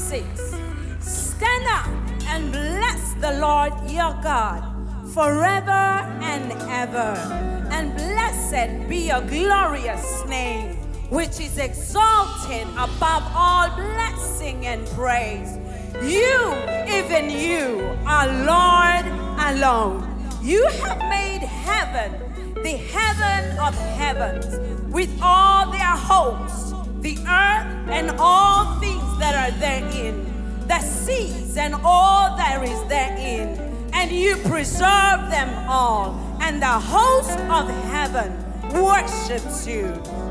6. Stand up and bless the Lord your God forever and ever. And blessed be your glorious name, which is exalted above all blessing and praise. You, even you, are Lord alone. You have made heaven, the heaven of heavens, with all their hosts, the earth and all things that are therein, the seas and all there is therein, and you preserve them all, and the host of heaven worships you.